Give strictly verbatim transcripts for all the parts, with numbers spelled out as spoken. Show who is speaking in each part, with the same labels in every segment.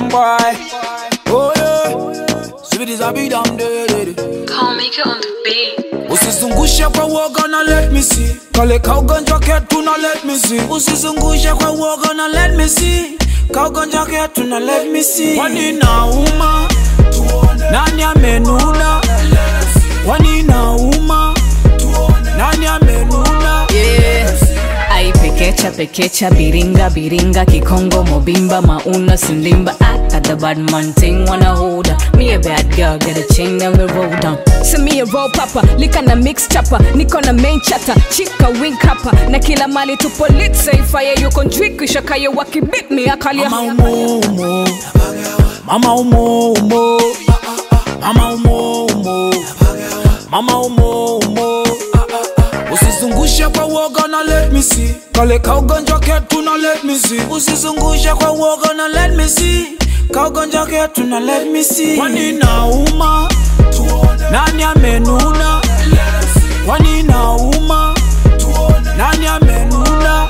Speaker 1: boy. Oh yeah, sweet is a big damn day.
Speaker 2: Call make it on the beat.
Speaker 1: Usizungushe kwa woga na let me see. Kale kaugonja ketu na let me see. Usizungushe kwa woga na let me see. Kaugonja ketu na let me see. Wani nauma, nani amenuna? Wani nauma, nani amenuna?
Speaker 3: Yeah. Ai pekecha pekecha biringa biringa kikongo mobimba mauna sindimba. I got the bad man thing wanna hold her. Me a bad girl, get a chain and we roll down. Send me a roll papa, lika na mix chopper. Niko na main chatter, chika wing kappa. Na kila mali tu polit say fire. You can drink kishaka yo waki beat me akalia.
Speaker 1: Mama umo umo, mama umo umo, mama umo umo, mama umo umo. Usizungushe kwa woga na let me see. Kale kaugonja ketu na let me see. Usizungushe kwa woga na let me see. Kaugonja ketu na let me see. Wani nauma, nani amenuna? Wani nauma, nani amenuna?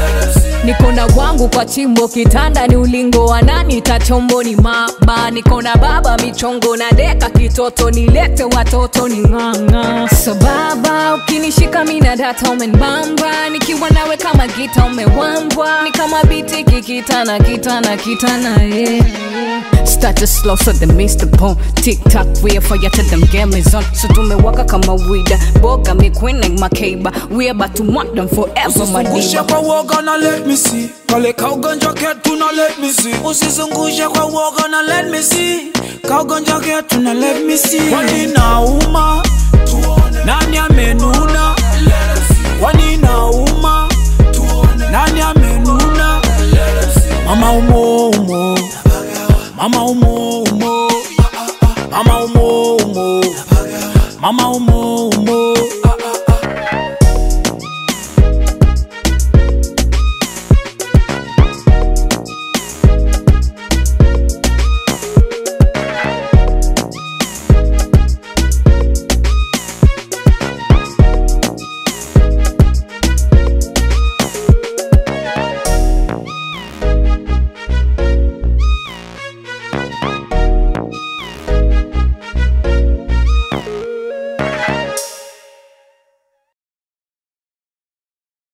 Speaker 3: Nikona wangu kwa chimbo kitanda ni ulingo wa nani tachombo ni maba. Nikona baba michongo na deka kitoto nilete watoto ni nganga. So baba ukinishika mina data umenbamba. Nikiwa nawe kama gita umewambwa. Ni kama biti kikitana kitana kitana yeah. Start to slow so they miss the point. Tick tock we for ya till them game is on. So tumewaka kama wida. Boga me queen like Makeba. We about to want them forever my
Speaker 1: Usizungushe kwa woga na let me see. Kale kaugonja ketu na let me see. Usizungushe kwa woga na let me see. Kaugonja ketu na let me see. Wani nauma, nani amenuna? Wani nauma, nani amenuna? Mama umo umo, mama umo umo, mama umo umo, mama umo umo.